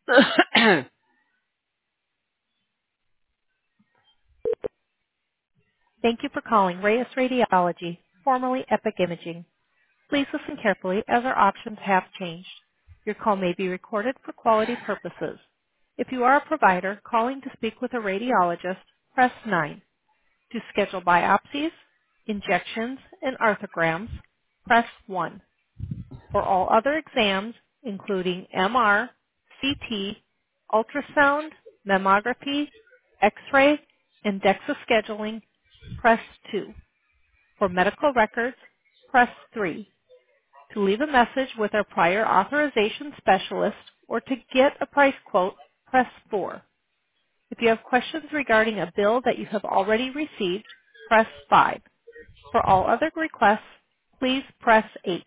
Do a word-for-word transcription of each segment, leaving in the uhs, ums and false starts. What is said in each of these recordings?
Thank you for calling Reyes Radiology, formerly Epic Imaging. Please listen carefully as our options have changed. Your call may be recorded for quality purposes. If you are a provider calling to speak with a radiologist, press nine. To schedule biopsies, injections, and arthrograms, press one. For all other exams, including M R, C T, ultrasound, mammography, X-ray, and DEXA scheduling, press two. For medical records, press three. To leave a message with our prior authorization specialist or to get a price quote, press four. If you have questions regarding a bill that you have already received, press five. For all other requests, please press eight.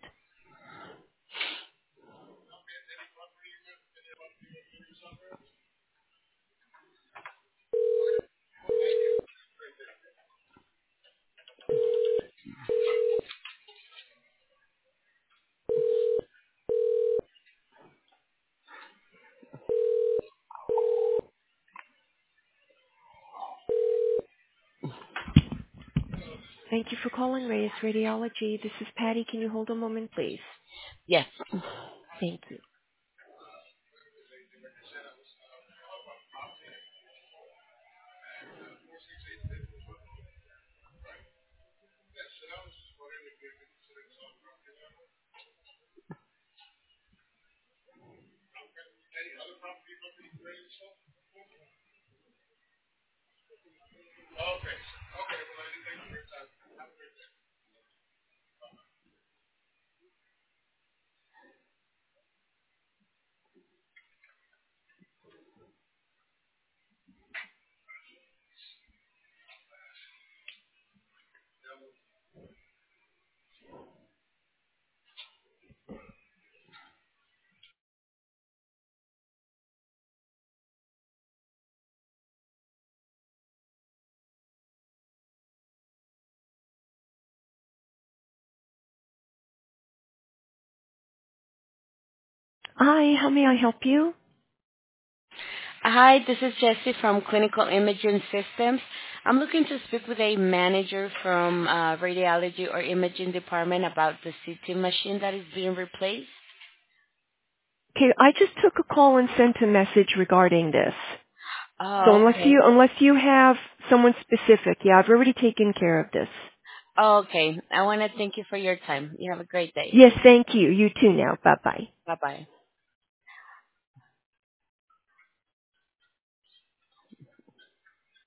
Thank you for calling Reyes Radiology. This is Patty. Can you hold a moment, please? Yes. Thank you. Hi, how may I help you? Hi, this is Jessie from Clinical Imaging Systems. I'm looking to speak with a manager from uh, radiology or imaging department about the C T machine that is being replaced. Okay, I just took a call and sent a message regarding this. So Oh, unless okay. you unless you have someone specific, yeah, I've already taken care of this. Oh, okay. I want to thank you for your time. You have a great day. Yes, thank you. You too now. Bye bye. Bye-bye.